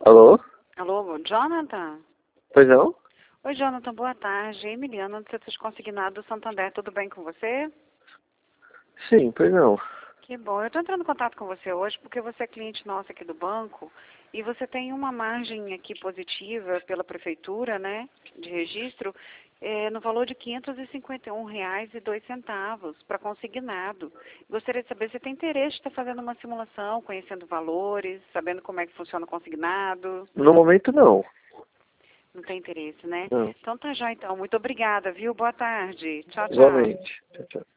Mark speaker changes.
Speaker 1: Alô?
Speaker 2: Alô, Jonathan?
Speaker 1: Pois não?
Speaker 2: Oi, Jonathan, boa tarde. Emiliano, do Setor Consignado do Santander, tudo bem com você?
Speaker 1: Sim, pois não.
Speaker 2: Que bom. Eu estou entrando em contato com você hoje porque você é cliente nosso aqui do banco e você tem uma margem aqui positiva pela prefeitura, né, de registro, no valor de R$ 551,02 para consignado. Gostaria de saber se você tem interesse de estar fazendo uma simulação, conhecendo valores, sabendo como é que funciona o consignado.
Speaker 1: No momento não.
Speaker 2: Não tem interesse, né?
Speaker 1: Não.
Speaker 2: Então tá já, então. Muito obrigada, viu? Boa tarde. Tchau, tchau.
Speaker 1: Igualmente. Tchau, tchau.